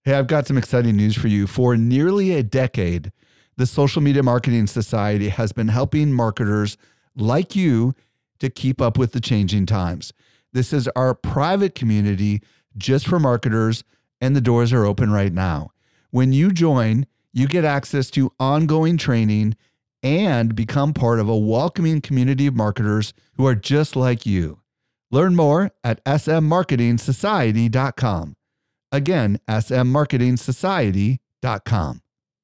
Hey, I've got some exciting news for you. For nearly a decade, the Social Media Marketing Society has been helping marketers like you to keep up with the changing times. This is our private community just for marketers, and the doors are open right now. When you join, you get access to ongoing training and become part of a welcoming community of marketers who are just like you. Learn more at smmarketingsociety.com. Again, smmarketingsociety.com.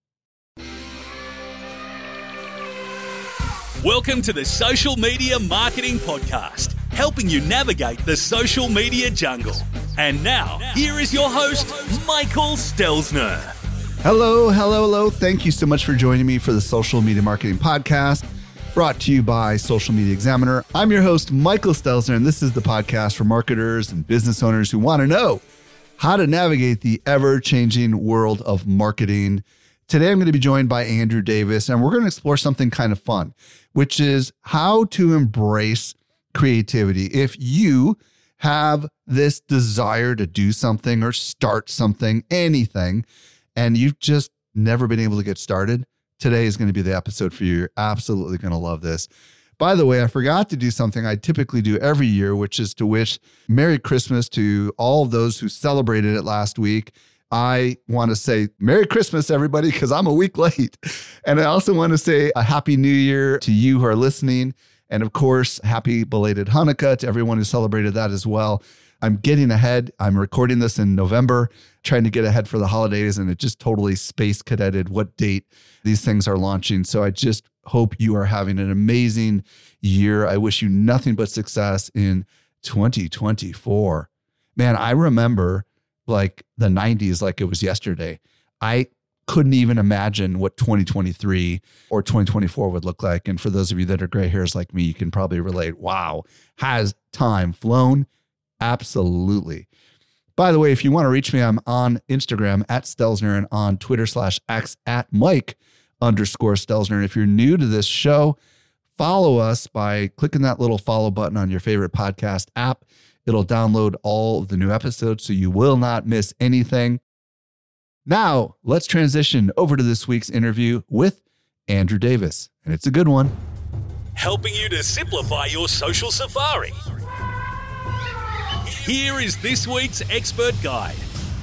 Welcome to the Social Media Marketing Podcast, helping you navigate the social media jungle. And now, here is your host, Michael Stelzner. Hello. Thank you so much for joining me for the Social Media Marketing Podcast, brought to you by Social Media Examiner. I'm your host, Michael Stelzner, and this is the podcast for marketers and business owners who want to know how to navigate the ever-changing world of marketing. Today, I'm going to be joined by Andrew Davis, and we're going to explore something kind of fun, which is how to embrace creativity. If you have this desire to do something or start something, anything, and you've just never been able to get started, today is going to be the episode for you. You're absolutely going to love this. By the way, I forgot to do something I typically do every year, which is to wish Merry Christmas to all of those who celebrated it last week. I want to say Merry Christmas, everybody, because I'm a week late. And I also want to say a Happy New Year to you who are listening. And of course, happy belated Hanukkah to everyone who celebrated that as well. I'm getting ahead. I'm recording this in November, trying to get ahead for the holidays, and it just totally space cadeted what date these things are launching. So I just hope you are having an amazing year. I wish you nothing but success in 2024. Man, I remember like the 90s like it was yesterday. I couldn't even imagine what 2023 or 2024 would look like. And for those of you that are gray hairs like me, you can probably relate. Wow, has time flown? Absolutely. By the way, if you want to reach me, I'm on Instagram at Stelzner and on Twitter/X at Mike_Stelzner. And if you're new to this show, follow us by clicking that little follow button on your favorite podcast app. It'll download all of the new episodes so you will not miss anything. Now, let's transition over to this week's interview with Andrew Davis. And it's a good one. Helping you to simplify your social safari. Here is this week's expert guide.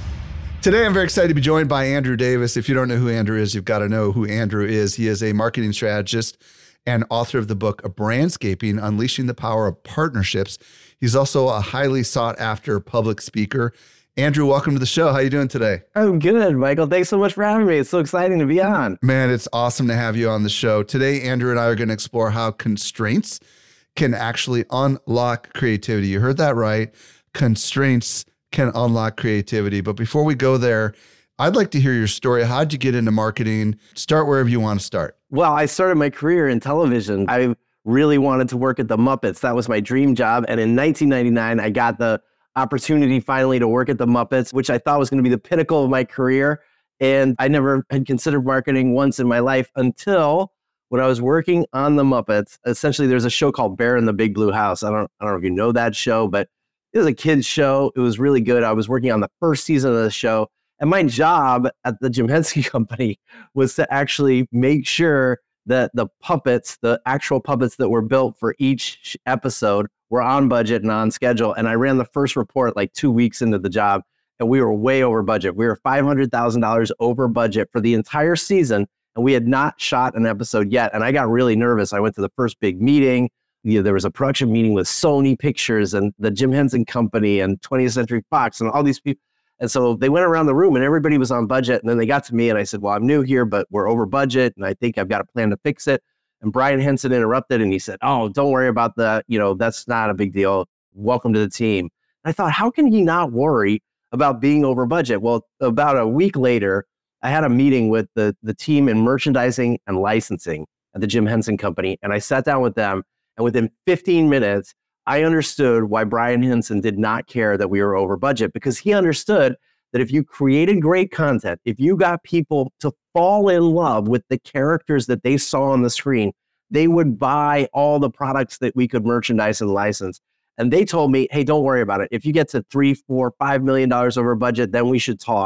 Today, I'm very excited to be joined by Andrew Davis. If you don't know who Andrew is, you've got to know who Andrew is. He is a marketing strategist and author of the book, Brandscaping, Unleashing the Power of Partnerships. He's also a highly sought after public speaker. Andrew, welcome to the show. How are you doing today? I'm good, Michael. Thanks so much for having me. It's so exciting to be on. Man, it's awesome to have you on the show. Today, Andrew and I are going to explore how constraints can actually unlock creativity. You heard that right. Constraints can unlock creativity. But before we go there, I'd like to hear your story. How'd you get into marketing? Start wherever you want to start. Well, I started my career in television. I really wanted to work at the Muppets. That was my dream job. And in 1999, I got the opportunity finally to work at the Muppets, which I thought was going to be the pinnacle of my career. And I never had considered marketing once in my life until when I was working on the Muppets. Essentially, there's a show called Bear in the Big Blue House. I don't know if you know that show, but it was a kid's show. It was really good. I was working on the first season of the show. And my job at the Jim Henson Company was to actually make sure that the puppets, the actual puppets that were built for each episode, were on budget and on schedule. And I ran the first report like 2 weeks into the job, and we were way over budget. We were $500,000 over budget for the entire season, and we had not shot an episode yet. And I got really nervous. I went to the first big meeting. There was a production meeting with Sony Pictures and the Jim Henson Company and 20th Century Fox and all these people. And so they went around the room and everybody was on budget. And then they got to me and I said, well, I'm new here, but we're over budget. And I think I've got a plan to fix it. And Brian Henson interrupted and he said, oh, don't worry about that. That's not a big deal. Welcome to the team. And I thought, how can he not worry about being over budget? Well, about a week later, I had a meeting with the team in merchandising and licensing at the Jim Henson Company. And I sat down with them. And within 15 minutes, I understood why Brian Henson did not care that we were over budget, because he understood that if you created great content, if you got people to fall in love with the characters that they saw on the screen, they would buy all the products that we could merchandise and license. And they told me, hey, don't worry about it. If you get to $3, $4, $5 million over budget, then we should talk.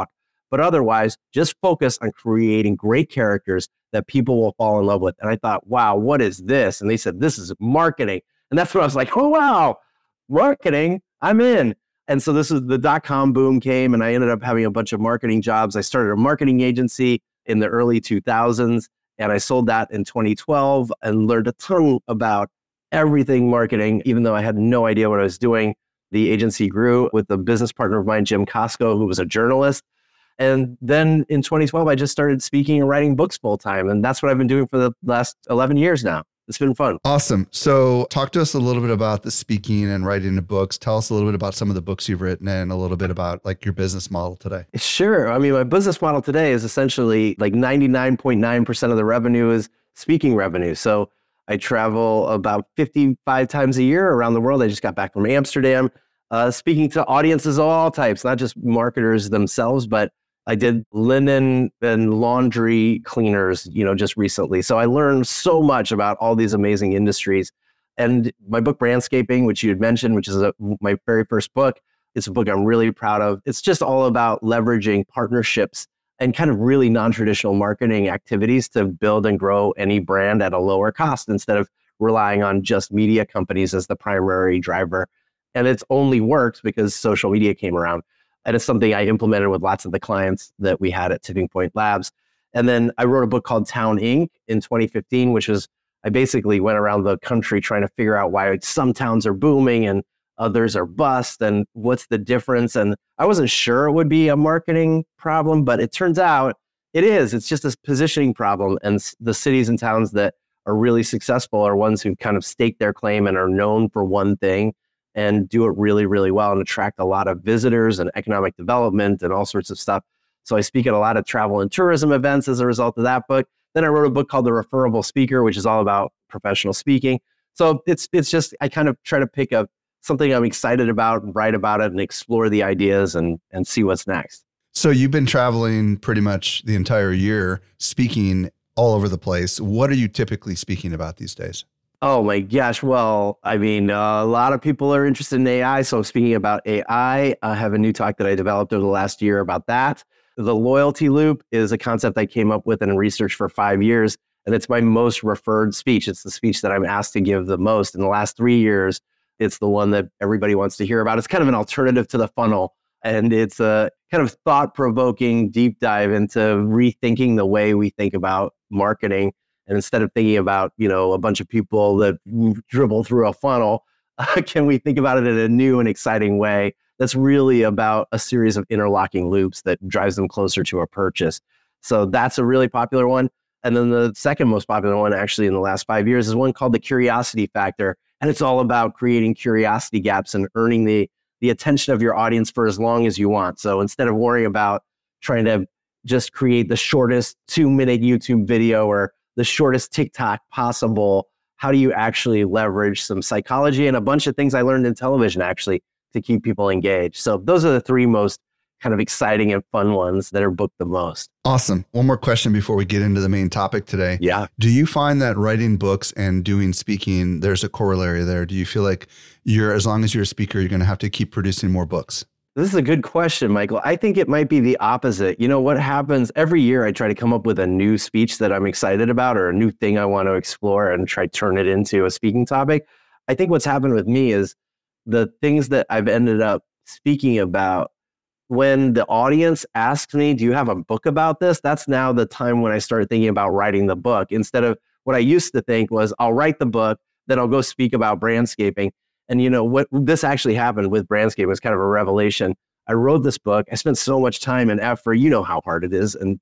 But otherwise, just focus on creating great characters that people will fall in love with. And I thought, wow, what is this? And they said, this is marketing. And that's when I was like, oh, wow, marketing, I'm in. And so this is the .com boom came, and I ended up having a bunch of marketing jobs. I started a marketing agency in the early 2000s, and I sold that in 2012 and learned a ton about everything marketing, even though I had no idea what I was doing. The agency grew with a business partner of mine, Jim Costco, who was a journalist. And then in 2012, I just started speaking and writing books full time. And that's what I've been doing for the last 11 years now. It's been fun. Awesome. So talk to us a little bit about the speaking and writing the books. Tell us a little bit about some of the books you've written and a little bit about like your business model today. Sure. I mean, my business model today is essentially like 99.9% of the revenue is speaking revenue. So I travel about 55 times a year around the world. I just got back from Amsterdam, speaking to audiences of all types, not just marketers themselves, but I did linen and laundry cleaners, just recently. So I learned so much about all these amazing industries. And my book, Brandscaping, which you had mentioned, which is my very first book, it's a book I'm really proud of. It's just all about leveraging partnerships and kind of really non-traditional marketing activities to build and grow any brand at a lower cost instead of relying on just media companies as the primary driver. And it's only worked because social media came around. And it's something I implemented with lots of the clients that we had at Tipping Point Labs. And then I wrote a book called Town Inc. in 2015, which was, I basically went around the country trying to figure out why some towns are booming and others are bust and what's the difference. And I wasn't sure it would be a marketing problem, but it turns out it is. It's just a positioning problem. And the cities and towns that are really successful are ones who kind of stake their claim and are known for one thing and do it really, really well and attract a lot of visitors and economic development and all sorts of stuff. So I speak at a lot of travel and tourism events as a result of that book. Then I wrote a book called The Referable Speaker, which is all about professional speaking. So it's just, I kind of try to pick up something I'm excited about and write about it and explore the ideas and see what's next. So you've been traveling pretty much the entire year, speaking all over the place. What are you typically speaking about these days? Oh my gosh. Well, I mean, a lot of people are interested in AI. So speaking about AI, I have a new talk that I developed over the last year about that. The loyalty loop is a concept I came up with and researched for 5 years. And it's my most referred speech. It's the speech that I'm asked to give the most. In the last 3 years, it's the one that everybody wants to hear about. It's kind of an alternative to the funnel. And it's a kind of thought-provoking deep dive into rethinking the way we think about marketing. And instead of thinking about, a bunch of people that dribble through a funnel, can we think about it in a new and exciting way that's really about a series of interlocking loops that drives them closer to a purchase? So that's a really popular one. And then the second most popular one, actually, in the last 5 years is one called the Curiosity Factor. And it's all about creating curiosity gaps and earning the attention of your audience for as long as you want. So instead of worrying about trying to just create the shortest 2-minute YouTube video or the shortest TikTok possible, how do you actually leverage some psychology and a bunch of things I learned in television actually to keep people engaged? So those are the three most kind of exciting and fun ones that are booked the most. Awesome. One more question before we get into the main topic today. Yeah. Do you find that writing books and doing speaking, there's a corollary there? Do you feel like as long as you're a speaker, you're going to have to keep producing more books? This is a good question, Michael. I think it might be the opposite. What happens every year, I try to come up with a new speech that I'm excited about or a new thing I want to explore and try to turn it into a speaking topic. I think what's happened with me is the things that I've ended up speaking about, when the audience asks me, do you have a book about this? That's now the time when I started thinking about writing the book. Instead of what I used to think was, I'll write the book, then I'll go speak about brandscaping. And what this actually happened with Brandscaping was kind of a revelation. I wrote this book. I spent so much time and effort. You know how hard it is, and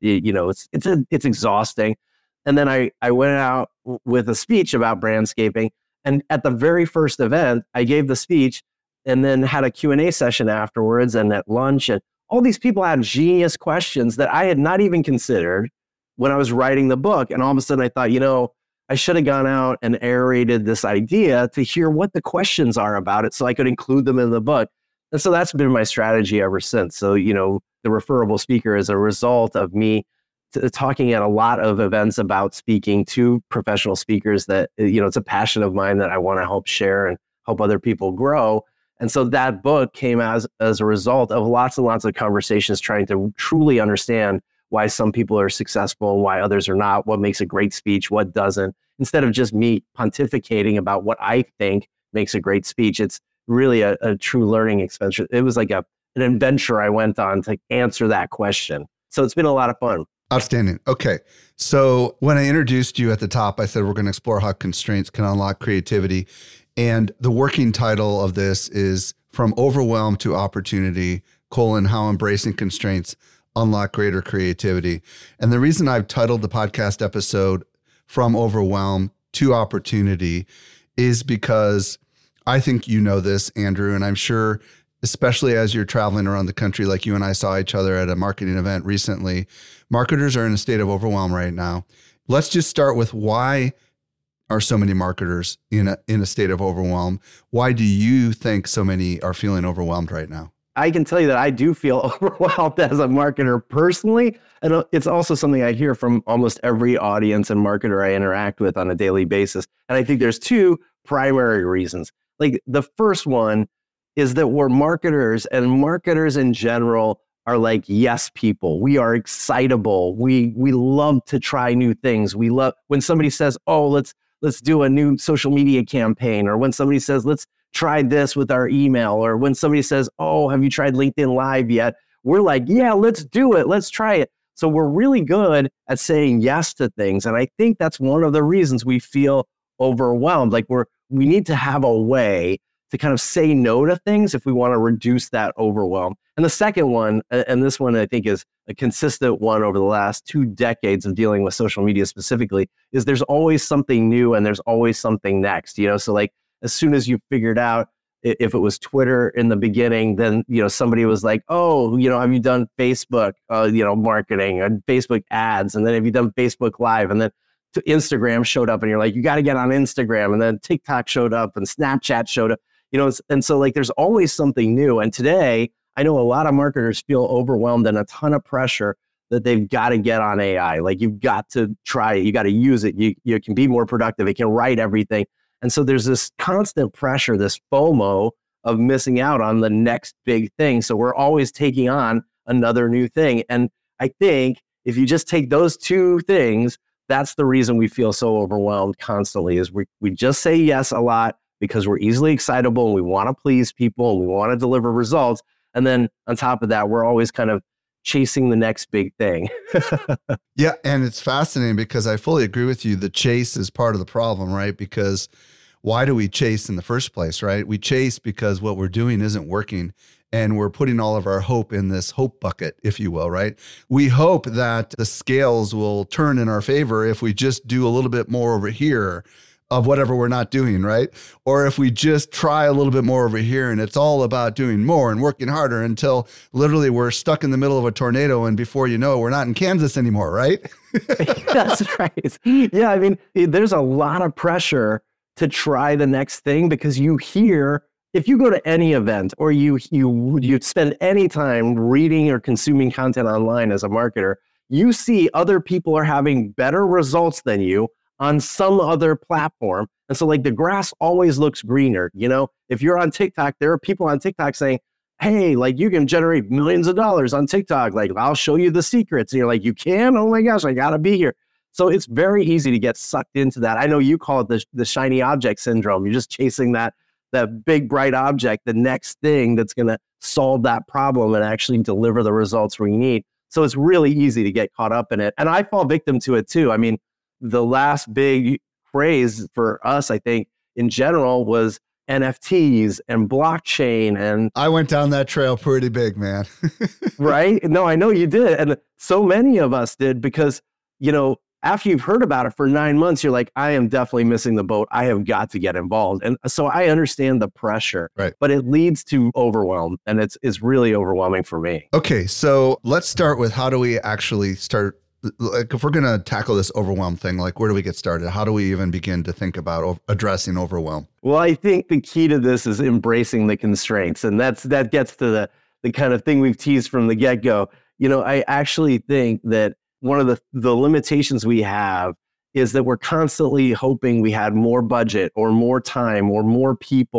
it's exhausting. And then I went out with a speech about brandscaping. And at the very first event, I gave the speech and then had a Q&A session afterwards and at lunch. And all these people had genius questions that I had not even considered when I was writing the book. And all of a sudden I thought, I should have gone out and aerated this idea to hear what the questions are about it so I could include them in the book. And so that's been my strategy ever since. So, the referable speaker is a result of me talking at a lot of events about speaking to professional speakers that, it's a passion of mine that I want to help share and help other people grow. And so that book came as a result of lots and lots of conversations trying to truly understand why some people are successful and why others are not, what makes a great speech, what doesn't. Instead of just me pontificating about what I think makes a great speech, it's really a true learning expense. It was like an adventure I went on to answer that question. So it's been a lot of fun. Outstanding. Okay. So when I introduced you at the top, I said we're going to explore how constraints can unlock creativity. And the working title of this is From Overwhelm to Opportunity, how embracing constraints unlock greater creativity. And the reason I've titled the podcast episode From Overwhelm to Opportunity is because I think you know this, Andrew, and I'm sure, especially as you're traveling around the country, like you and I saw each other at a marketing event recently, marketers are in a state of overwhelm right now. Let's just start with why are so many marketers in a state of overwhelm? Why do you think so many are feeling overwhelmed right now? I can tell you that I do feel overwhelmed as a marketer personally. And it's also something I hear from almost every audience and marketer I interact with on a daily basis. And I think there's two primary reasons. Like the first one is that we're marketers, and marketers in general are like yes people. We are excitable. We love to try new things. We love when somebody says, "Oh, let's do a new social media campaign," or when somebody says, "Let's try this with our email," or when somebody says, "Oh, have you tried LinkedIn Live yet?" We're like, "Yeah, let's do it. Let's try it." So we're really good at saying yes to things. And I think that's one of the reasons we feel overwhelmed. Like we need to have a way to kind of say no to things if we want to reduce that overwhelm. And the second one, and this one I think is a consistent one over the last 2 decades of dealing with social media specifically, is there's always something new and there's always something next. So like as soon as you figured out, if it was Twitter in the beginning, then somebody was like, "Oh, have you done Facebook marketing and Facebook ads? And then have you done Facebook Live?" And then Instagram showed up and you're like, "You got to get on Instagram." And then TikTok showed up and Snapchat showed up. And so like there's always something new. And today I know a lot of marketers feel overwhelmed and a ton of pressure that they've got to get on AI. Like you've got to try it. You got to use it. You can be more productive. It can write everything. And so there's this constant pressure, this FOMO of missing out on the next big thing. So we're always taking on another new thing. And I think if you just take those two things, that's the reason we feel so overwhelmed constantly, is we just say yes a lot because we're easily excitable and we want to please people and we want to deliver results. And then on top of that, we're always kind of chasing the next big thing. Yeah. And it's fascinating because I fully agree with you. The chase is part of the problem, right? Because why do we chase in the first place, right? We chase because what we're doing isn't working. And we're putting all of our hope in this hope bucket, if you will, right? We hope that the scales will turn in our favor if we just do a little bit more over here of whatever we're not doing, right? Or if we just try a little bit more over here and it's all about doing more and working harder until literally we're stuck in the middle of a tornado and before you know, we're not in Kansas anymore, right? That's right. Yeah, I mean, there's a lot of pressure to try the next thing because you hear, if you go to any event or you spend any time reading or consuming content online as a marketer, you see other people are having better results than you on some other platform. And so like the grass always looks greener. If you're on TikTok, there are people on TikTok saying, "Hey, like you can generate millions of dollars on TikTok. Like I'll show you the secrets." And you're like, "You can? Oh my gosh, I gotta be here." So it's very easy to get sucked into that. I know you call it the shiny object syndrome. You're just chasing that big bright object, the next thing that's going to solve that problem and actually deliver the results we need. So it's really easy to get caught up in it. And I fall victim to it too. I mean, the last big craze for us, I think, in general was NFTs and blockchain. And I went down that trail pretty big, man. Right? No, I know you did. And so many of us did because, after you've heard about it for 9 months, you're like, I am definitely missing the boat. I have got to get involved. And so I understand the pressure, right? But it leads to overwhelm. And it's really overwhelming for me. Okay. So let's start with how do we actually start? Like if we're going to tackle this overwhelm thing, like where do we get started? How do we even begin to think about addressing overwhelm? Well, I think the key to this is embracing the constraints. And that gets to the kind of thing we've teased from the get-go. I actually think that one of the limitations we have is that we're constantly hoping we had more budget or more time or more people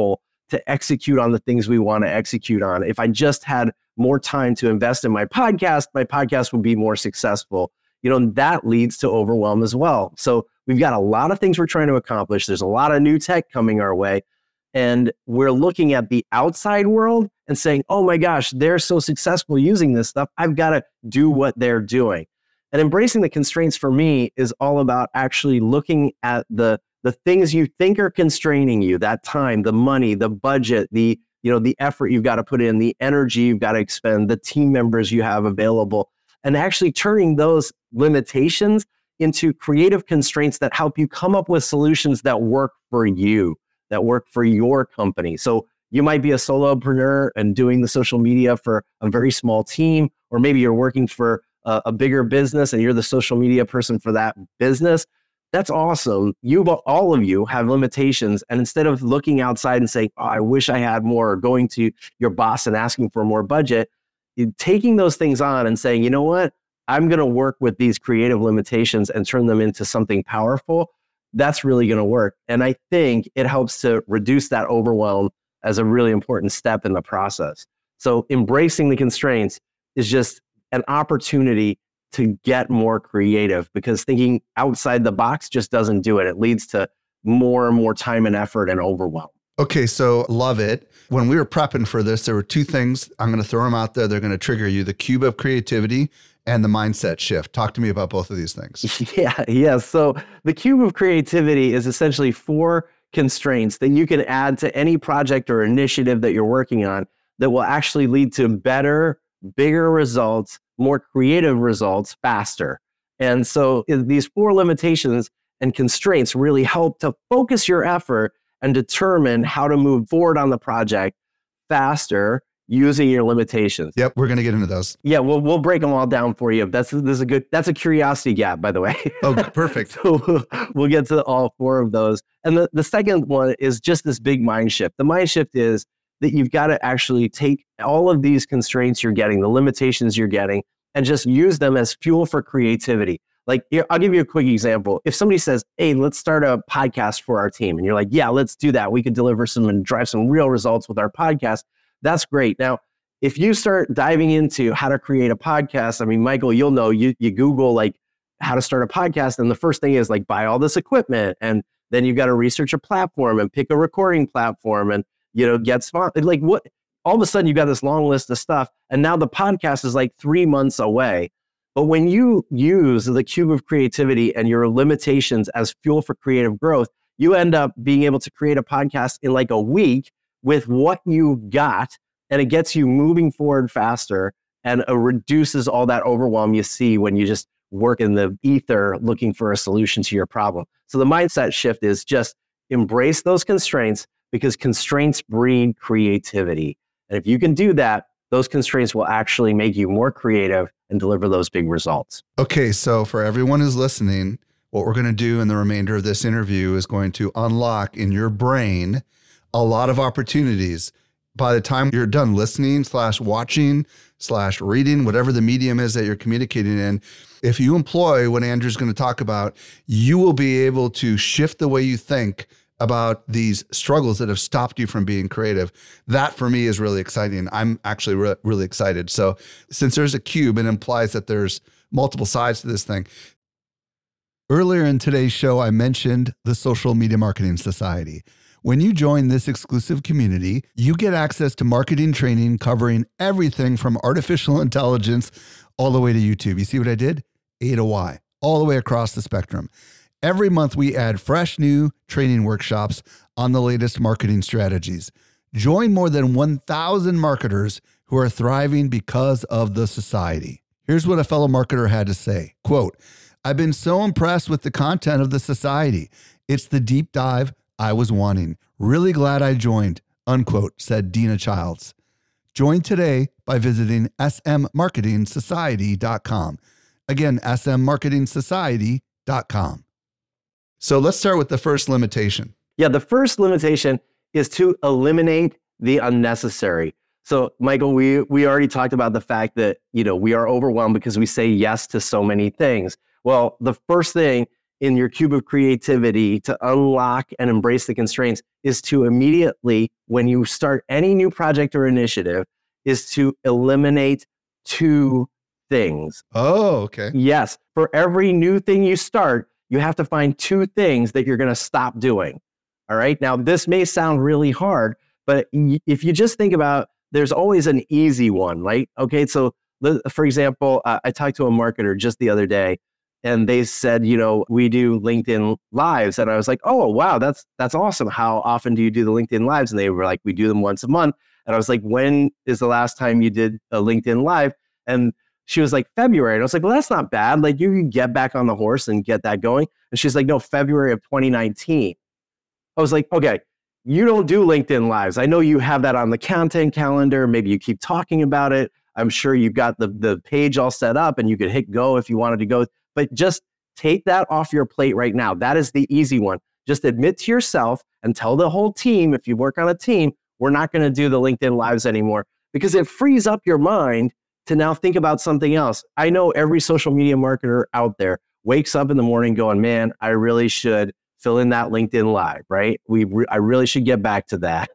to execute on the things we want to execute on. If I just had more time to invest in my podcast would be more successful. That leads to overwhelm as well. So we've got a lot of things we're trying to accomplish. There's a lot of new tech coming our way. And we're looking at the outside world and saying, oh my gosh, they're so successful using this stuff. I've got to do what they're doing. And embracing the constraints for me is all about actually looking at the things you think are constraining you, that time, the money, the budget, the effort you've got to put in, the energy you've got to expend, the team members you have available, and actually turning those limitations into creative constraints that help you come up with solutions that work for you, that work for your company. So you might be a solopreneur and doing the social media for a very small team, or maybe you're working for a bigger business and you're the social media person for that business. That's awesome. All of you have limitations. And instead of looking outside and saying, oh, I wish I had more, or going to your boss and asking for more budget, taking those things on and saying, you know what, I'm going to work with these creative limitations and turn them into something powerful. That's really going to work. And I think it helps to reduce that overwhelm as a really important step in the process. So embracing the constraints is just an opportunity to get more creative, because thinking outside the box just doesn't do it. It leads to more and more time and effort and overwhelm. Okay, so love it. When we were prepping for this, there were two things. I'm going to throw them out there. They're going to trigger you: the cube of creativity and the mindset shift. Talk to me about both of these things. Yeah. So the cube of creativity is essentially 4 constraints that you can add to any project or initiative that you're working on that will actually lead to better, bigger results, more creative results faster. And so these 4 limitations and constraints really help to focus your effort and determine how to move forward on the project faster using your limitations. Yep, we're going to get into those. Yeah, we'll break them all down for you. That's a curiosity gap, by the way. Oh, perfect. So we'll get to all 4 of those. And the second one is just this big mind shift. The mind shift is that you've got to actually take all of these constraints you're getting, the limitations you're getting, and just use them as fuel for creativity. Like, I'll give you a quick example. If somebody says, hey, let's start a podcast for our team, and you're like, yeah, let's do that. We could deliver some and drive some real results with our podcast. That's great. Now, if you start diving into how to create a podcast, I mean, Michael, you'll know, you Google like how to start a podcast, and the first thing is like buy all this equipment, and then you've got to research a platform and pick a recording platform and get sponsored. Like, what? All of a sudden, you've got this long list of stuff, and now the podcast is like 3 months away. But when you use the cube of creativity and your limitations as fuel for creative growth, you end up being able to create a podcast in like a week with what you got, and it gets you moving forward faster and reduces all that overwhelm you see when you just work in the ether looking for a solution to your problem. So the mindset shift is just embrace those constraints, because constraints breed creativity. And if you can do that, those constraints will actually make you more creative and deliver those big results. Okay, so for everyone who's listening, what we're going to do in the remainder of this interview is going to unlock in your brain a lot of opportunities. By the time you're done listening / watching / reading, whatever the medium is that you're communicating in, if you employ what Andrew's going to talk about, you will be able to shift the way you think about these struggles that have stopped you from being creative. That for me is really exciting. I'm actually really excited. So since there's a cube, it implies that there's multiple sides to this thing. Earlier in today's show, I mentioned the Social Media Marketing Society. When you join this exclusive community, you get access to marketing training covering everything from artificial intelligence all the way to YouTube. You see what I did? A to Y, all the way across the spectrum. Every month, we add fresh new training workshops on the latest marketing strategies. Join more than 1,000 marketers who are thriving because of the society. Here's what a fellow marketer had to say. Quote, I've been so impressed with the content of the society. It's the deep dive I was wanting. Really glad I joined, unquote, said Dina Childs. Join today by visiting smmarketingsociety.com. Again, smmarketingsociety.com. So let's start with the first limitation. Yeah, the first limitation is to eliminate the unnecessary. So, Michael, we already talked about the fact that, we are overwhelmed because we say yes to so many things. Well, the first thing in your cube of creativity to unlock and embrace the constraints is to immediately, when you start any new project or initiative, is to eliminate 2 things. Oh, okay. Yes. For every new thing you start, you have to find 2 things that you're going to stop doing. All right. Now, this may sound really hard, but if you just think about, there's always an easy one, right? Okay. So, for example, I talked to a marketer just the other day, and they said, we do LinkedIn Lives. And I was like, oh, wow, that's awesome. How often do you do the LinkedIn Lives? And they were like, we do them once a month. And I was like, when is the last time you did a LinkedIn Live? And she was like, February. And I was like, well, that's not bad. Like, you can get back on the horse and get that going. And she's like, no, February of 2019. I was like, okay, you don't do LinkedIn Lives. I know you have that on the content calendar. Maybe you keep talking about it. I'm sure you've got the page all set up and you could hit go if you wanted to go. But just take that off your plate right now. That is the easy one. Just admit to yourself and tell the whole team, if you work on a team, we're not going to do the LinkedIn Lives anymore, because it frees up your mind to now think about something else. I know every social media marketer out there wakes up in the morning going, man, I really should fill in that LinkedIn Live, right? I really should get back to that.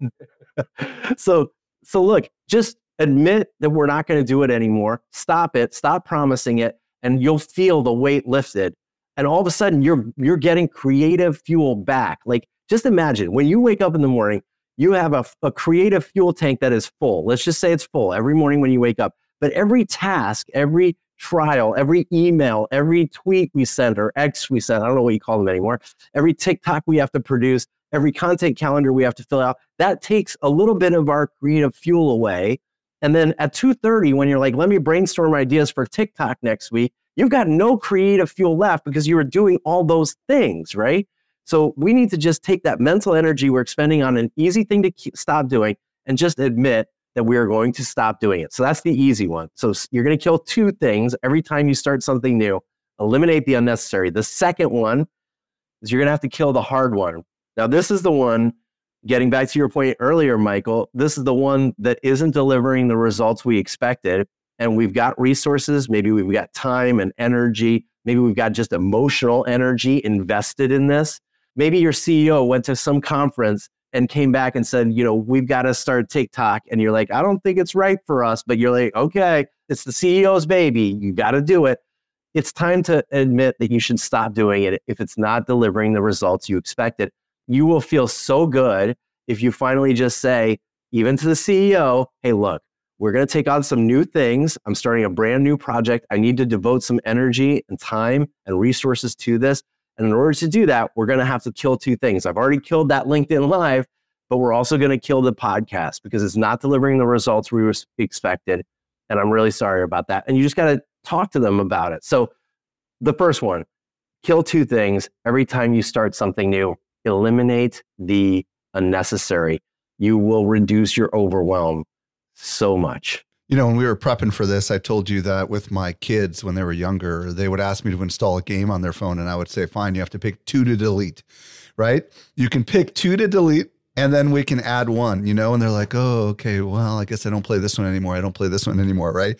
So look, just admit that we're not going to do it anymore. Stop it. Stop promising it. And you'll feel the weight lifted. And all of a sudden, you're getting creative fuel back. Like, just imagine when you wake up in the morning, you have a creative fuel tank that is full. Let's just say it's full every morning when you wake up. But every task, every trial, every email, every tweet we send, or X we send, I don't know what you call them anymore, every TikTok we have to produce, every content calendar we have to fill out, that takes a little bit of our creative fuel away. And then at 2:30, when you're like, let me brainstorm ideas for TikTok next week, you've got no creative fuel left because you were doing all those things, right? So we need to just take that mental energy we're expending on an easy thing to stop doing and just admit that we are going to stop doing it. So that's the easy one. So you're going to kill 2 things every time you start something new. Eliminate the unnecessary. The second one is you're going to have to kill the hard one. Now, this is the one, getting back to your point earlier, Michael, this is the one that isn't delivering the results we expected. And we've got resources, maybe we've got time and energy, maybe we've got just emotional energy invested in this. Maybe your CEO went to some conference and came back and said, we've got to start TikTok. And you're like, I don't think it's right for us. But you're like, okay, it's the CEO's baby. You got to do it. It's time to admit that you should stop doing it if it's not delivering the results you expected. You will feel so good if you finally just say, even to the CEO, hey, look, we're going to take on some new things. I'm starting a brand new project. I need to devote some energy and time and resources to this. And in order to do that, we're going to have to kill 2 things. I've already killed that LinkedIn Live, but we're also going to kill the podcast because it's not delivering the results we expected. And I'm really sorry about that. And you just got to talk to them about it. So the first one, kill 2 things every time you start something new. Eliminate the unnecessary. You will reduce your overwhelm so much. When we were prepping for this, I told you that with my kids, when they were younger, they would ask me to install a game on their phone, and I would say, fine, you have to pick 2 to delete, right? You can pick 2 to delete, and then we can add 1, and they're like, oh, okay, well, I guess I don't play this one anymore. I don't play this one anymore, right?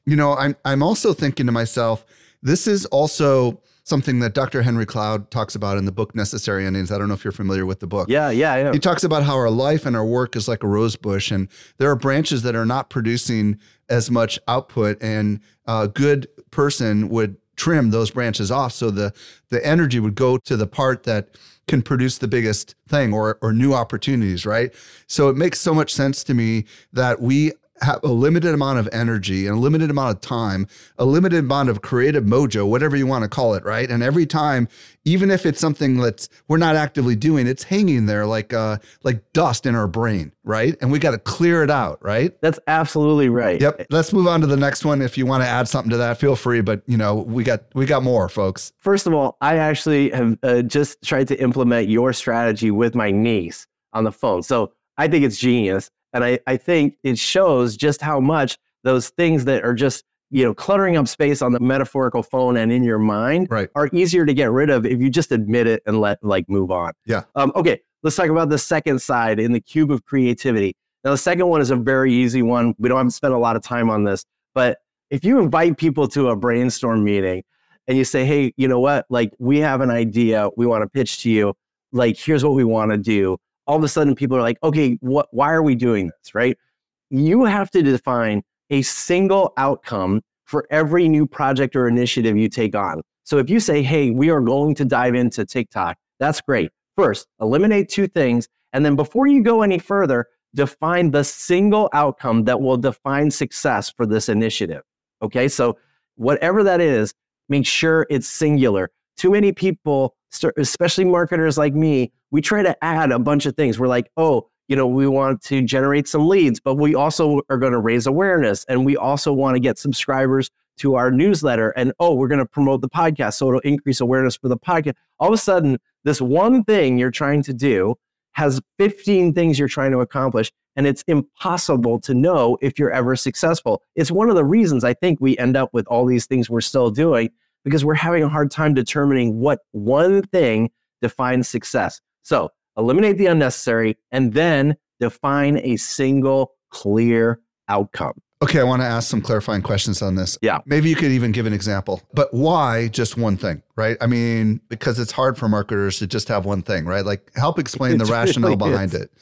I'm also thinking to myself, this is also something that Dr. Henry Cloud talks about in the book Necessary Endings. I don't know if you're familiar with the book. Yeah, I know. He talks about how our life and our work is like a rose bush, and there are branches that are not producing as much output, and a good person would trim those branches off so the energy would go to the part that can produce the biggest thing or new opportunities, right? So it makes so much sense to me that we have a limited amount of energy and a limited amount of time, a limited amount of creative mojo, whatever you want to call it, right? And every time, even if it's something that we're not actively doing, it's hanging there like dust in our brain, right? And we got to clear it out, right? That's absolutely right. Yep. Let's move on to the next one. If you want to add something to that, feel free. But we got more, folks. First of all, I actually have just tried to implement your strategy with my niece on the phone. So I think it's genius. And I think it shows just how much those things that are just, cluttering up space on the metaphorical phone and in your mind are easier to get rid of if you just admit it and move on. Yeah. Okay, let's talk about the second side in the cube of creativity. Now, the second one is a very easy one. We don't have to spend a lot of time on this, but if you invite people to a brainstorm meeting and you say, hey, you know what? Like, we have an idea we want to pitch to you. Like, here's what we want to do. All of a sudden, people are like, okay, why are we doing this, right? You have to define a single outcome for every new project or initiative you take on. So if you say, hey, we are going to dive into TikTok, that's great. First, eliminate 2 things. And then before you go any further, define the single outcome that will define success for this initiative. Okay, so whatever that is, make sure it's singular. Too many people, especially marketers like me, we try to add a bunch of things. We're like, oh, we want to generate some leads, but we also are going to raise awareness. And we also want to get subscribers to our newsletter. And we're going to promote the podcast, so it'll increase awareness for the podcast. All of a sudden, this one thing you're trying to do has 15 things you're trying to accomplish, and it's impossible to know if you're ever successful. It's one of the reasons I think we end up with all these things we're still doing, because we're having a hard time determining what one thing defines success. So eliminate the unnecessary and then define a single clear outcome. Okay, I want to ask some clarifying questions on this. Yeah. Maybe you could even give an example, but why just one thing, right? I mean, because it's hard for marketers to just have one thing, right? Like, help explain the rationale behind it,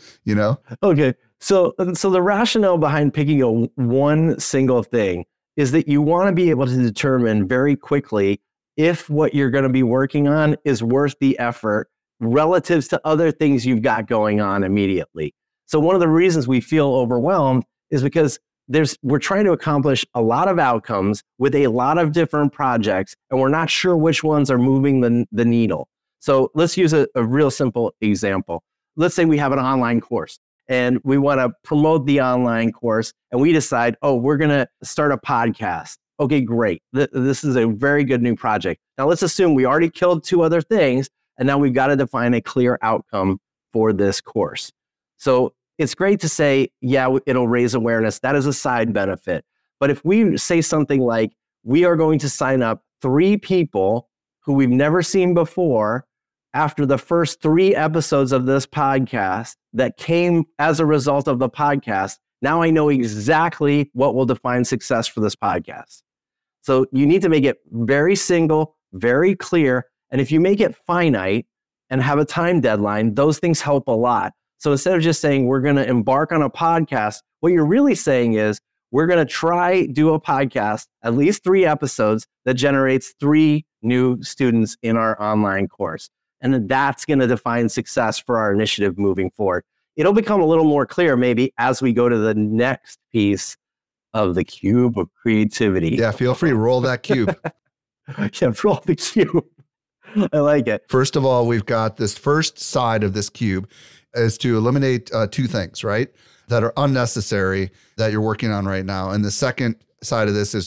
Okay, so the rationale behind picking one single thing is that you want to be able to determine very quickly if what you're going to be working on is worth the effort relative to other things you've got going on immediately. So one of the reasons we feel overwhelmed is because we're trying to accomplish a lot of outcomes with a lot of different projects, and we're not sure which ones are moving the needle. So let's use a real simple example. Let's say we have an online course and we want to promote the online course, and we decide, we're going to start a podcast. Okay, great. This is a very good new project. Now let's assume we already killed 2 other things, and now we've got to define a clear outcome for this course. So it's great to say, yeah, it'll raise awareness. That is a side benefit. But if we say something like, we are going to sign up 3 people who we've never seen before after the first 3 episodes of this podcast that came as a result of the podcast, now I know exactly what will define success for this podcast. So you need to make it very single, very clear. And if you make it finite and have a time deadline, those things help a lot. So instead of just saying, we're going to embark on a podcast, what you're really saying is, we're going to do a podcast, at least 3 episodes that generates 3 new students in our online course. And then that's going to define success for our initiative moving forward. It'll become a little more clear maybe as we go to the next piece of the cube of creativity. Yeah, feel free, roll that cube. Yeah, roll the cube. I like it. First of all, we've got this first side of this cube is to eliminate 2 things, right, that are unnecessary that you're working on right now. And the second side of this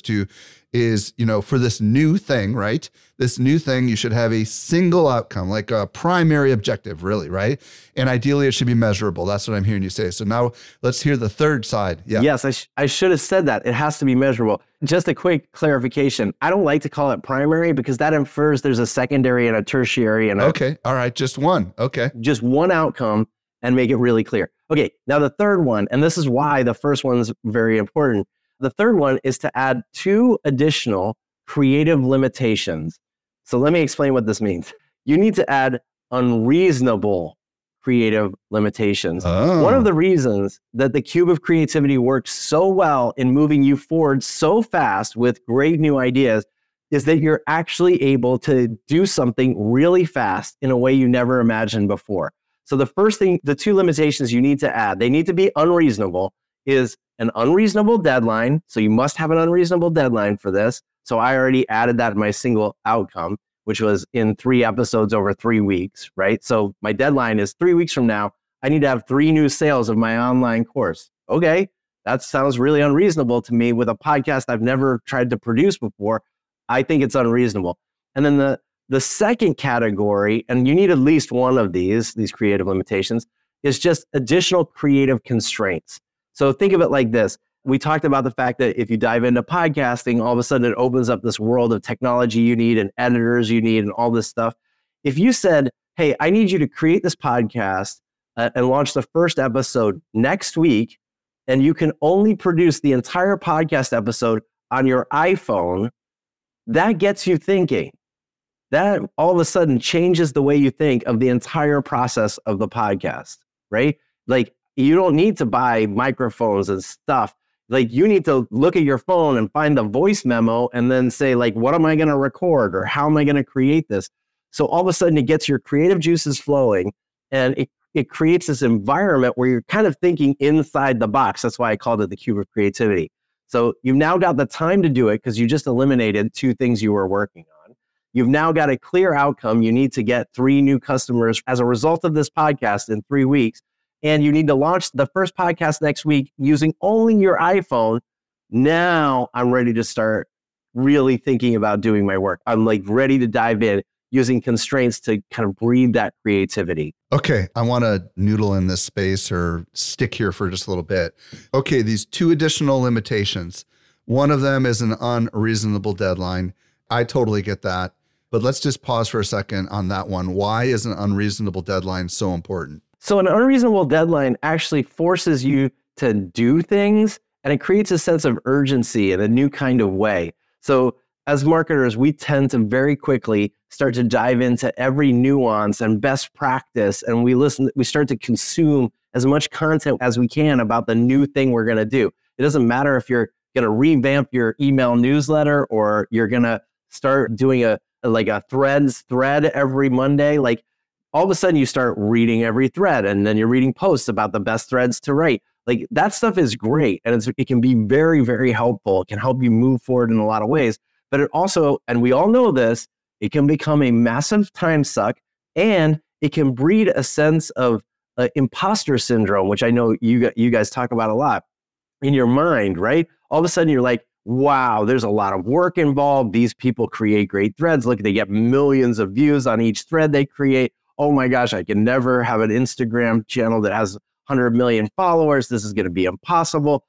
is for this new thing, right? This new thing, you should have a single outcome, like a primary objective, really, right? And ideally, it should be measurable. That's what I'm hearing you say. So now let's hear the third side. Yeah. Yes, I should have said that. It has to be measurable. Just a quick clarification. I don't like to call it primary because that infers there's a secondary and a tertiary. Okay. All right. Just one. Okay. Just one outcome and make it really clear. Okay. Now the third one, and this is why the first one is very important. The third one is to add 2 additional creative limitations. So let me explain what this means. You need to add unreasonable creative limitations. Oh. One of the reasons that the cube of creativity works so well in moving you forward so fast with great new ideas is that you're actually able to do something really fast in a way you never imagined before. So the first thing, the 2 limitations you need to add, they need to be unreasonable, is an unreasonable deadline. So you must have an unreasonable deadline for this. So I already added that in my single outcome, which was in 3 episodes over 3 weeks, right? So my deadline is 3 weeks from now. I need to have 3 new sales of my online course. Okay, that sounds really unreasonable to me with a podcast I've never tried to produce before. I think it's unreasonable. And then the second category, and you need at least one of these creative limitations, is just additional creative constraints. So think of it like this. We talked about the fact that if you dive into podcasting, all of a sudden it opens up this world of technology you need and editors you need and all this stuff. If you said, hey, I need you to create this podcast and launch the first episode next week, and you can only produce the entire podcast episode on your iPhone, that gets you thinking. That all of a sudden changes the way you think of the entire process of the podcast, right? Like, you don't need to buy microphones and stuff. Like, you need to look at your phone and find the voice memo and then say, like, what am I going to record, or how am I going to create this? So all of a sudden it gets your creative juices flowing, and it creates this environment where you're kind of thinking inside the box. That's why I called it the cube of creativity. So you've now got the time to do it because you just eliminated 2 things you were working on. You've now got a clear outcome. You need to get 3 new customers as a result of this podcast in 3 weeks. And you need to launch the first podcast next week using only your iPhone. Now I'm ready to start really thinking about doing my work. I'm like ready to dive in using constraints to kind of breed that creativity. Okay, I want to noodle in this space or stick here for just a little bit. Okay, these 2 additional limitations. One of them is an unreasonable deadline. I totally get that. But let's just pause for a second on that one. Why is an unreasonable deadline so important? So an unreasonable deadline actually forces you to do things, and it creates a sense of urgency in a new kind of way. So as marketers, we tend to very quickly start to dive into every nuance and best practice, and we start to consume as much content as we can about the new thing we're going to do. It doesn't matter if you're going to revamp your email newsletter or you're going to start doing a Threads thread every Monday. Like, all of a sudden you start reading every thread, and then you're reading posts about the best threads to write. Like, that stuff is great, and it can be very, very helpful. It can help you move forward in a lot of ways. But it also, and we all know this, it can become a massive time suck, and it can breed a sense of imposter syndrome, which I know you guys talk about a lot in your mind, right? All of a sudden you're like, wow, there's a lot of work involved. These people create great threads. Look, they get millions of views on each thread they create. Oh my gosh, I can never have an Instagram channel that has 100 million followers. This is going to be impossible.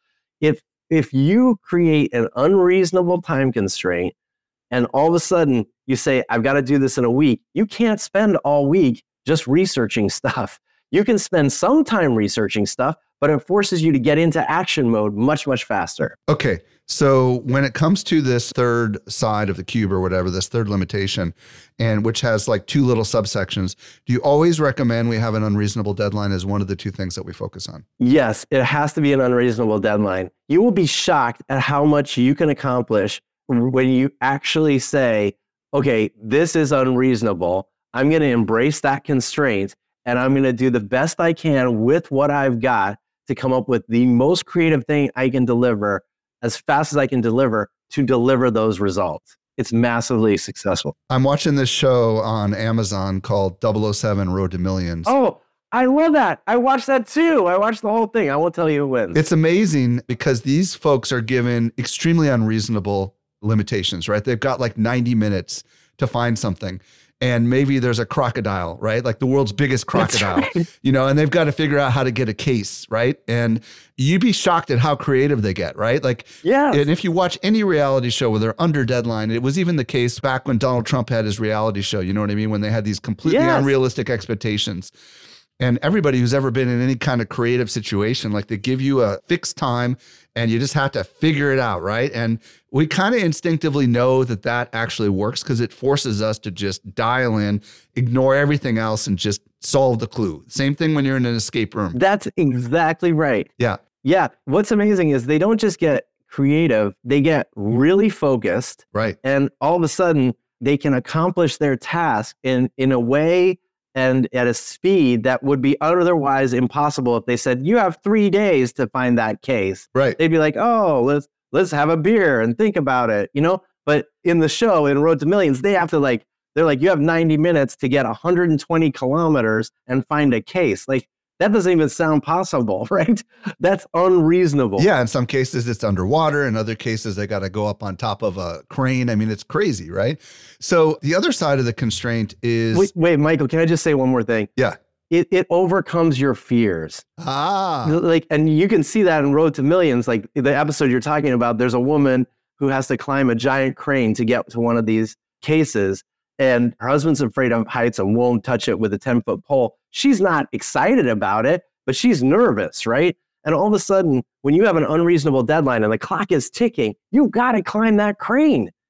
If you create an unreasonable time constraint and all of a sudden you say, I've got to do this in a week, you can't spend all week just researching stuff. You can spend some time researching stuff, but it forces you to get into action mode much, much faster. Okay. So when it comes to this third side of the cube or whatever, this third limitation, and which has like 2 little subsections, do you always recommend we have an unreasonable deadline as one of the 2 things that we focus on? Yes, it has to be an unreasonable deadline. You will be shocked at how much you can accomplish when you actually say, okay, this is unreasonable. I'm going to embrace that constraint, and I'm going to do the best I can with what I've got to come up with the most creative thing I can deliver as fast as I can deliver to deliver those results. It's massively successful. I'm watching this show on Amazon called 007 Road to Millions. Oh, I love that. I watched that too. I watched the whole thing. I won't tell you who wins. It's amazing because these folks are given extremely unreasonable limitations, right? They've got like 90 minutes to find something. And maybe there's a crocodile, right? Like the world's biggest crocodile, right. And they've got to figure out how to get a case, right? And you'd be shocked at how creative they get, right? Like, yeah. And if you watch any reality show where they're under deadline, it was even the case back when Donald Trump had his reality show, you know what I mean? When they had these completely unrealistic expectations. And everybody who's ever been in any kind of creative situation, like they give you a fixed time and you just have to figure it out, right? And we kind of instinctively know that that actually works because it forces us to just dial in, ignore everything else, and just solve the clue. Same thing when you're in an escape room. That's exactly right. Yeah. Yeah. What's amazing is they don't just get creative, they get really focused. Right. And all of a sudden, they can accomplish their task in a way and at a speed that would be otherwise impossible if they said, you have 3 days to find that case. Right. They'd be like, oh, let's have a beer and think about it, But in the show, in Road to Millions, they have to they're like, you have 90 minutes to get 120 kilometers and find a case. Like, that doesn't even sound possible, right? That's unreasonable. Yeah, in some cases it's underwater. In other cases, they got to go up on top of a crane. I mean, it's crazy, right? So the other side of the constraint is... Wait, Michael, can I just say one more thing? Yeah. It overcomes your fears. Ah. And you can see that in Road to Millions. Like the episode you're talking about, there's a woman who has to climb a giant crane to get to one of these cases. And her husband's afraid of heights and won't touch it with a 10-foot pole. She's not excited about it, but she's nervous, right? And all of a sudden, when you have an unreasonable deadline and the clock is ticking, you got to climb that crane.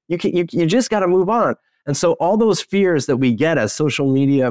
You just got to move on. And so all those fears that we get as social media,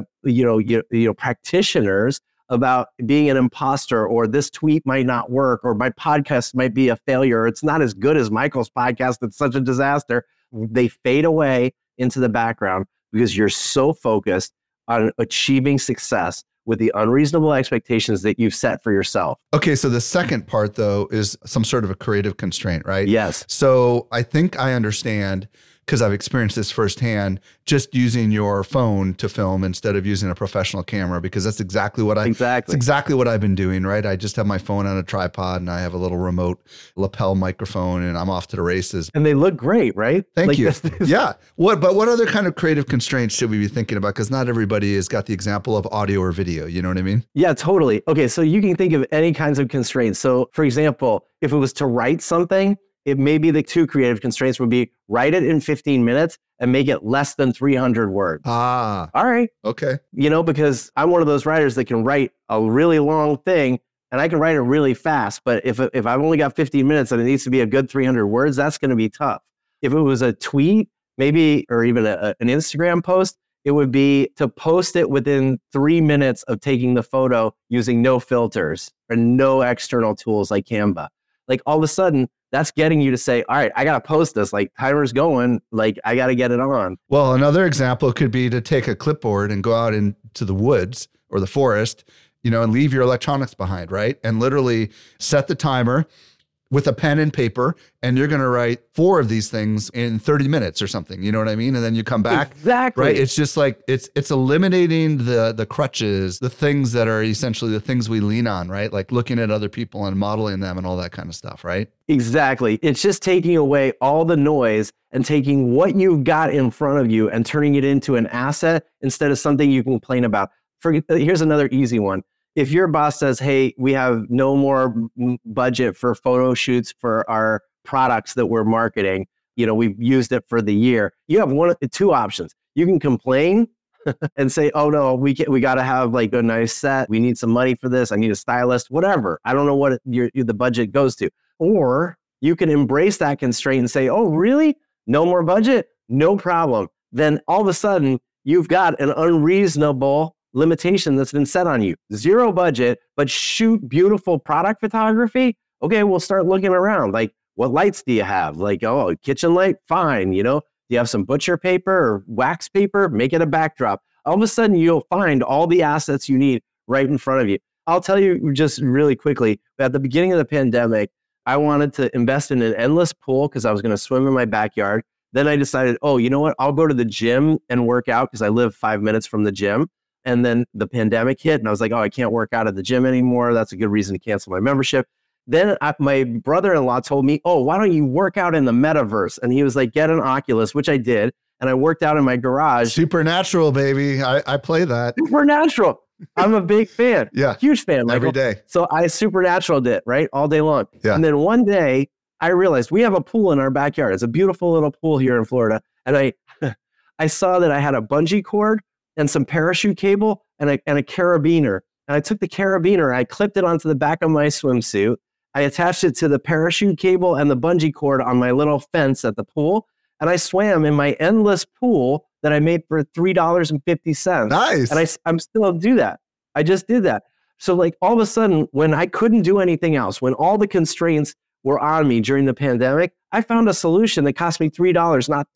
practitioners about being an imposter, or this tweet might not work, or my podcast might be a failure, or it's not as good as Michael's podcast, it's such a disaster. They fade away into the background because you're so focused on achieving success with the unreasonable expectations that you've set for yourself. Okay, so the second part, though, is some sort of a creative constraint, right? Yes. So I think I understand, because I've experienced this firsthand, just using your phone to film instead of using a professional camera, because that's exactly what it's exactly what I've been doing, right? I just have my phone on a tripod and I have a little remote lapel microphone and I'm off to the races. And they look great, right? Thank you. Yeah. What other kind of creative constraints should we be thinking about? Because not everybody has got the example of audio or video. You know what I mean? Yeah, totally. Okay, so you can think of any kinds of constraints. So for example, if it was to write something, it may be the two creative constraints would be write it in 15 minutes and make it less than 300 words. Ah. All right. Okay. Because I'm one of those writers that can write a really long thing and I can write it really fast. But if I've only got 15 minutes and it needs to be a good 300 words, that's going to be tough. If it was a tweet, maybe, or even an Instagram post, it would be to post it within 3 minutes of taking the photo using no filters and no external tools like Canva. Like all of a sudden, that's getting you to say, all right, I got to post this, like timer's going, like I got to get it on. Well, another example could be to take a clipboard and go out into the woods or the forest, and leave your electronics behind, right? And literally set the timer with a pen and paper, and you're going to write 4 of these things in 30 minutes or something. You know what I mean? And then you come back. Exactly. Right? It's just like, it's eliminating the crutches, the things that are essentially the things we lean on, right? Like looking at other people and modeling them and all that kind of stuff, right? Exactly. It's just taking away all the noise and taking what you've got in front of you and turning it into an asset instead of something you can complain about. Here's another easy one. If your boss says, hey, we have no more budget for photo shoots for our products that we're marketing, we've used it for the year, you have two options. You can complain and say, oh no, we got to have like a nice set. We need some money for this. I need a stylist, whatever. I don't know what the budget goes to. Or you can embrace that constraint and say, oh, really? No more budget? No problem. Then all of a sudden you've got an unreasonable limitation that's been set on you. 0 budget, but shoot beautiful product photography. Okay, we'll start looking around. Like, what lights do you have? Like, kitchen light? Fine. Do you have some butcher paper or wax paper? Make it a backdrop. All of a sudden, you'll find all the assets you need right in front of you. I'll tell you just really quickly, at the beginning of the pandemic, I wanted to invest in an endless pool because I was going to swim in my backyard. Then I decided, you know what? I'll go to the gym and work out because I live 5 minutes from the gym. And then the pandemic hit and I was like, I can't work out at the gym anymore. That's a good reason to cancel my membership. Then my brother-in-law told me, why don't you work out in the metaverse? And he was like, get an Oculus, which I did. And I worked out in my garage. Supernatural, baby. I play that. Supernatural. I'm a big fan. Yeah. Huge fan. Michael. Every day. So I Supernatural it, right? All day long. Yeah. And then one day I realized we have a pool in our backyard. It's a beautiful little pool here in Florida. And I saw that I had a bungee cord and some parachute cable and a carabiner. And I took the carabiner, I clipped it onto the back of my swimsuit. I attached it to the parachute cable and the bungee cord on my little fence at the pool. And I swam in my endless pool that I made for $3.50. Nice. And I'm still do that. I just did that. So like all of a sudden, when I couldn't do anything else, when all the constraints were on me during the pandemic, I found a solution that cost me $3, not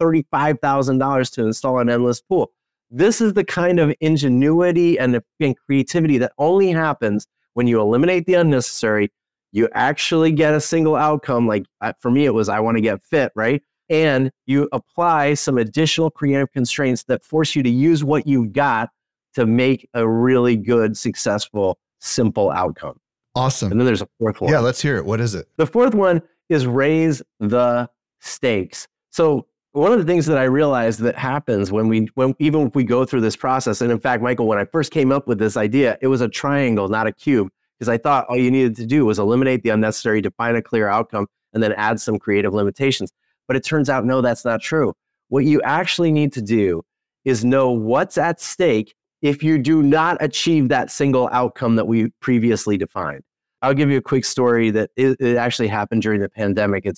$35,000 to install an endless pool. This is the kind of ingenuity and creativity that only happens when you eliminate the unnecessary. You actually get a single outcome. Like for me, it was, I want to get fit, right? And you apply some additional creative constraints that force you to use what you've got to make a really good, successful, simple outcome. Awesome. And then there's a fourth one. Yeah, let's hear it. What is it? The fourth one is raise the stakes. So one of the things that I realized that happens when even if we go through this process, and in fact, Michael, when I first came up with this idea, it was a triangle, not a cube, because I thought all you needed to do was eliminate the unnecessary, define a clear outcome, and then add some creative limitations. But it turns out, no, that's not true. What you actually need to do is know what's at stake if you do not achieve that single outcome that we previously defined. I'll give you a quick story that it actually happened during the pandemic. It's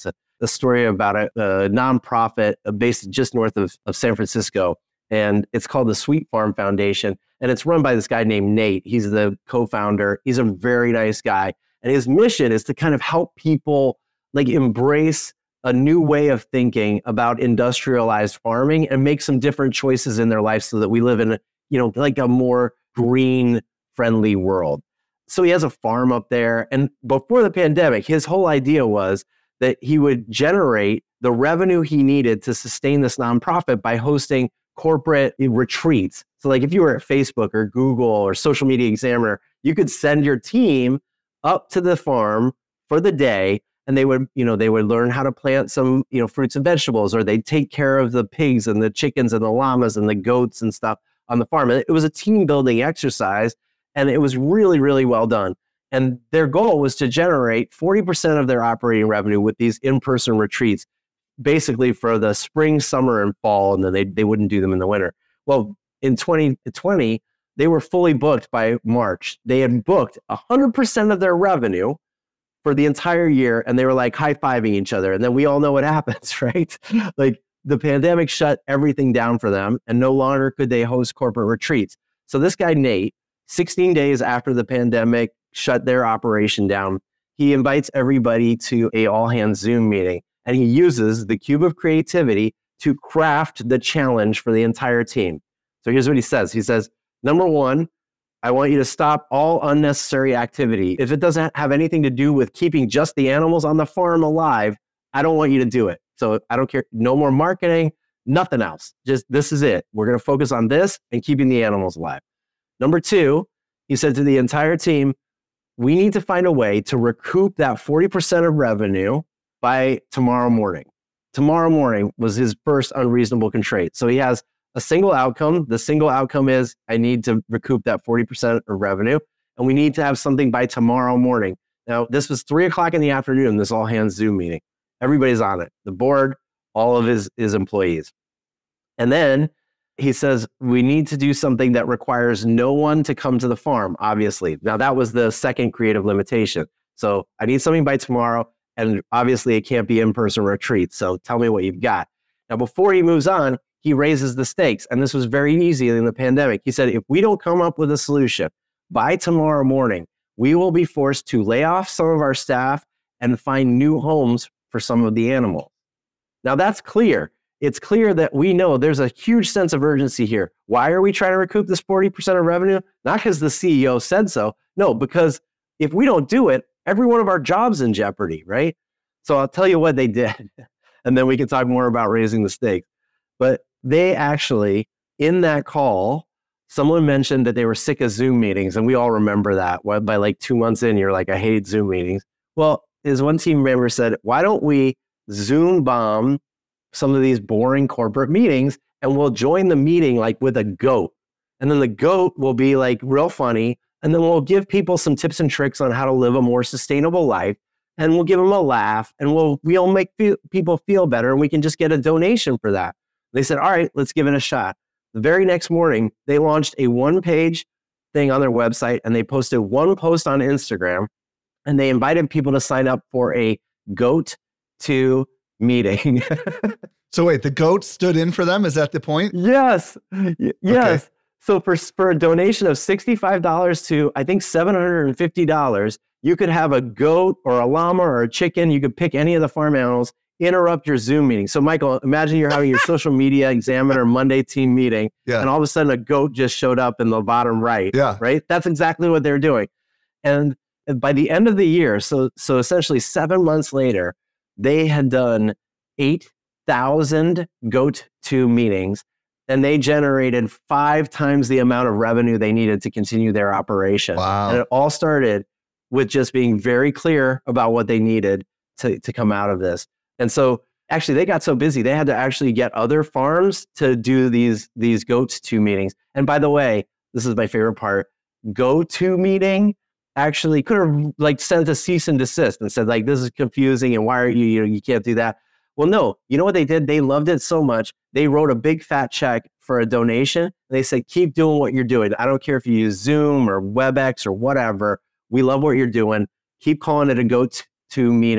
a story about a nonprofit based just north of San Francisco. And it's called the Sweet Farm Foundation. And it's run by this guy named Nate. He's the co-founder. He's a very nice guy. And his mission is to kind of help people like embrace a new way of thinking about industrialized farming and make some different choices in their life so that we live in, like a more green friendly world. So he has a farm up there. And before the pandemic, his whole idea was that he would generate the revenue he needed to sustain this nonprofit by hosting corporate retreats. So like if you were at Facebook or Google or Social Media Examiner, you could send your team up to the farm for the day, and they would learn how to plant some, fruits and vegetables, or they'd take care of the pigs and the chickens and the llamas and the goats and stuff on the farm. And it was a team building exercise, and it was really, really well done. And their goal was to generate 40% of their operating revenue with these in-person retreats, basically for the spring, summer, and fall, and then they wouldn't do them in the winter. Well, in 2020, they were fully booked by March. They had booked 100% of their revenue for the entire year, and they were like high-fiving each other. And then we all know what happens, right? Like the pandemic shut everything down for them, and no longer could they host corporate retreats. So this guy, Nate, 16 days after the pandemic shut their operation down, he invites everybody to a all-hands Zoom meeting, and he uses the cube of creativity to craft the challenge for the entire team. So here's what he says. He says, number one, I want you to stop all unnecessary activity. If it doesn't have anything to do with keeping just the animals on the farm alive, I don't want you to do it. So I don't care. No more marketing, nothing else. Just this is it. We're going to focus on this and keeping the animals alive. Number two, he said to the entire team, we need to find a way to recoup that 40% of revenue by tomorrow morning. Tomorrow morning was his first unreasonable constraint. So he has a single outcome. The single outcome is I need to recoup that 40% of revenue, and we need to have something by tomorrow morning. Now, this was 3:00 in the afternoon, this all hands Zoom meeting. Everybody's on it. The board, all of his employees. And then he says, we need to do something that requires no one to come to the farm, obviously. Now, that was the second creative limitation. So I need something by tomorrow, and obviously it can't be in-person retreats. So tell me what you've got. Now, before he moves on, he raises the stakes. And this was very easy in the pandemic. He said, if we don't come up with a solution by tomorrow morning, we will be forced to lay off some of our staff and find new homes for some of the animals. Now that's clear. It's clear that we know there's a huge sense of urgency here. Why are we trying to recoup this 40% of revenue? Not because the CEO said so. No, because if we don't do it, every one of our jobs in jeopardy, right? So I'll tell you what they did, and then we can talk more about raising the stakes. But they actually, in that call, someone mentioned that they were sick of Zoom meetings, and we all remember that. By like 2 months in, you're like, I hate Zoom meetings. Well, his one team member said, why don't we Zoom bomb some of these boring corporate meetings, and we'll join the meeting like with a goat. And then the goat will be like real funny, and then we'll give people some tips and tricks on how to live a more sustainable life, and we'll give them a laugh, and we'll make people feel better, and we can just get a donation for that. They said, all right, let's give it a shot. The very next morning, they launched a one-page thing on their website, and they posted one post on Instagram, and they invited people to sign up for a GOAT 2 meeting. So wait, the goat stood in for them? Is that the point? Yes. Yes. Okay. So for a donation of $65 to, I think, $750, you could have a goat or a llama or a chicken. You could pick any of the farm animals, interrupt your Zoom meeting. So Michael, imagine you're having your Social Media Examiner Monday team meeting, and all of a sudden a goat just showed up in the bottom right. Yeah. Right? That's exactly what they're doing. And by the end of the year, so essentially 7 months later, they had done 8,000 GOAT 2 meetings, and they generated 5 times the amount of revenue they needed to continue their operation. Wow. And it all started with just being very clear about what they needed to come out of this. And so actually they got so busy, they had to actually get other farms to do these GOAT 2 meetings. And by the way, this is my favorite part, GOAT 2 meeting actually could have like sent a cease and desist and said like, this is confusing and why are you can't do that. Well, no, you know what they did? They loved it so much. They wrote a big fat check for a donation. And they said, keep doing what you're doing. I don't care if you use Zoom or WebEx or whatever. We love what you're doing. Keep calling it a GOAT 2 meeting.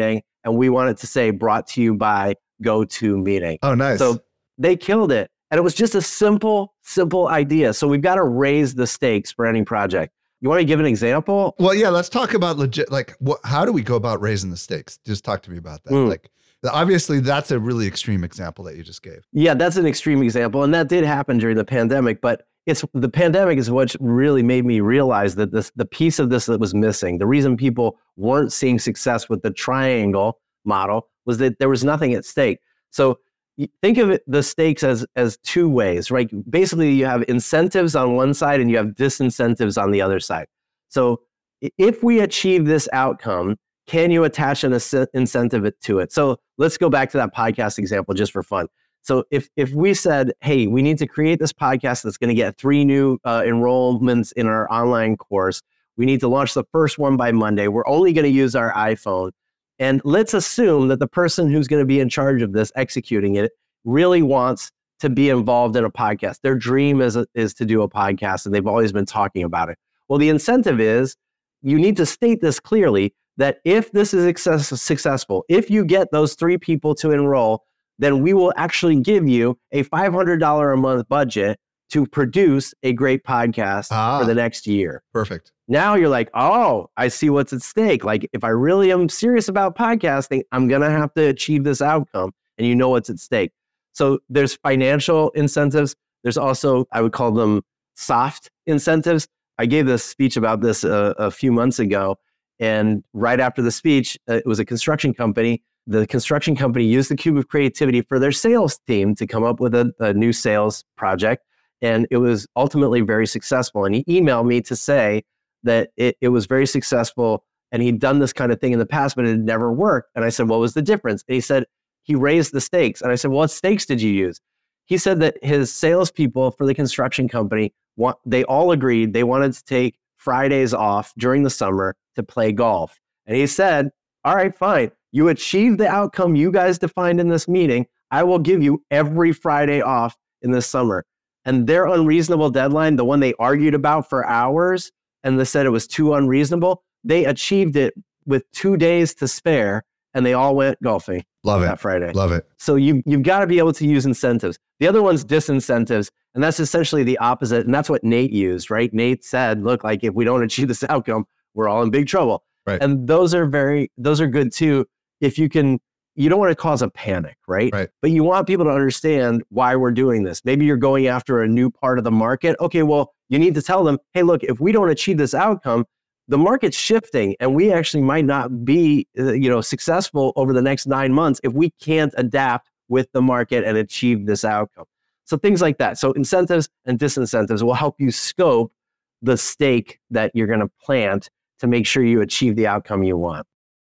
and we want it to say brought to you by GoToMeeting. Oh, nice. So they killed it. And it was just a simple idea. So we've got to raise the stakes for any project. You want to give an example? Well, yeah, let's talk about legit, like how do we go about raising the stakes? Just talk to me about that. Like, obviously that's a really extreme example that you just gave. Yeah, that's an extreme example. And that did happen during the pandemic, but the pandemic is what really made me realize that the piece of this that was missing, the reason people weren't seeing success with the triangle model was that there was nothing at stake. So think of the stakes as two ways, right? Basically, you have incentives on one side and you have disincentives on the other side. So if we achieve this outcome, can you attach an incentive to it? So let's go back to that podcast example just for fun. So if we said, hey, we need to create this podcast that's going to get 3 new enrollments in our online course. We need to launch the first one by Monday. We're only going to use our iPhone. And let's assume that the person who's going to be in charge of this, executing it, really wants to be involved in a podcast. Their dream is to do a podcast, and they've always been talking about it. Well, the incentive is you need to state this clearly, that if this is successful, if you get those 3 people to enroll, then we will actually give you a $500 a month budget to produce a great podcast for the next year. Perfect. Now you're like, oh, I see what's at stake. Like, if I really am serious about podcasting, I'm going to have to achieve this outcome, and you know what's at stake. So there's financial incentives. There's also, I would call them soft incentives. I gave this speech about this a few months ago. And right after the speech, it was a construction company. The construction company used the Cube of Creativity for their sales team to come up with a new sales project. And it was ultimately very successful. And he emailed me to say that it was very successful. And he'd done this kind of thing in the past, but it had never worked. And I said, what was the difference? And he said, he raised the stakes. And I said, well, what stakes did you use? He said that his salespeople for the construction company, they all agreed they wanted to take Fridays off during the summer to play golf. And he said, all right, fine. You achieved the outcome you guys defined in this meeting. I will give you every Friday off in the summer. And their unreasonable deadline, the one they argued about for hours, and they said it was too unreasonable, they achieved it with 2 days to spare, and they all went golfing. Love it. That Friday. Love it. So you've got to be able to use incentives. The other one's disincentives, and that's essentially the opposite. And that's what Nate used, right? Nate said, look, like if we don't achieve this outcome, we're all in big trouble. Right. And those are good too. If you don't want to cause a panic, right? But you want people to understand why we're doing this. Maybe you're going after a new part of the market. Okay, well, you need to tell them, hey, look, if we don't achieve this outcome, the market's shifting and we actually might not be successful over the next 9 months if we can't adapt with the market and achieve this outcome. So things like that. So incentives and disincentives will help you scope the stake that you're going to plant to make sure you achieve the outcome you want.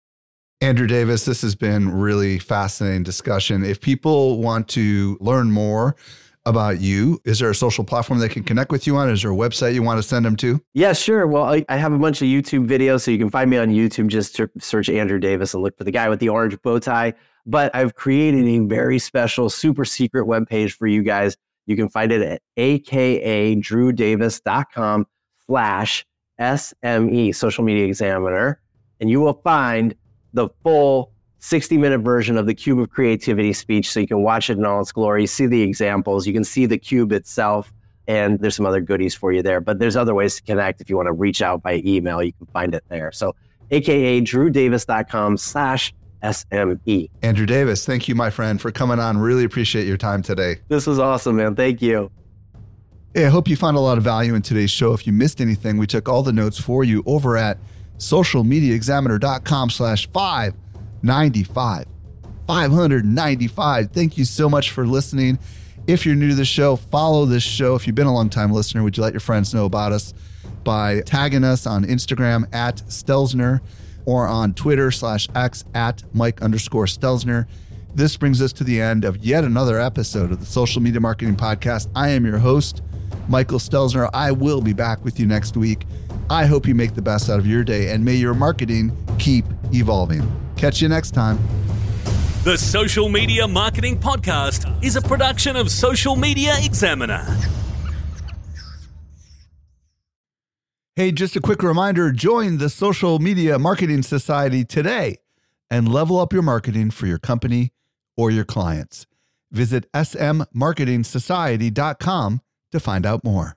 Andrew Davis, this has been really fascinating discussion. If people want to learn more about you, is there a social platform they can connect with you on? Is there a website you want to send them to? Yeah, sure. Well, I have a bunch of YouTube videos, so you can find me on YouTube. Just search Andrew Davis and look for the guy with the orange bow tie. But I've created a very special, super secret webpage for you guys. You can find it at akadrewdavis.com/SME, Social Media Examiner. And you will find the full 60-minute version of the Cube of Creativity speech, so you can watch it in all its glory, see the examples, you can see the cube itself, and there's some other goodies for you there. But there's other ways to connect. If you want to reach out by email, you can find it there. So akadrewdavis.com/SME. Andrew Davis, thank you, my friend, for coming on. Really appreciate your time today. This was awesome, man. Thank you. Hey, I hope you found a lot of value in today's show. If you missed anything, we took all the notes for you over at socialmediaexaminer.com/595. 595. Thank you so much for listening. If you're new to the show, follow this show. If you've been a long time listener, would you let your friends know about us by tagging us on Instagram at Stelzner or on Twitter /X at Mike_Stelzner. This brings us to the end of yet another episode of the Social Media Marketing Podcast. I am your host, Michael Stelzner. I will be back with you next week. I hope you make the best out of your day, and may your marketing keep evolving. Catch you next time. The Social Media Marketing Podcast is a production of Social Media Examiner. Hey, just a quick reminder, join the Social Media Marketing Society today. and level up your marketing for your company or your clients. Visit smmarketingsociety.com to find out more.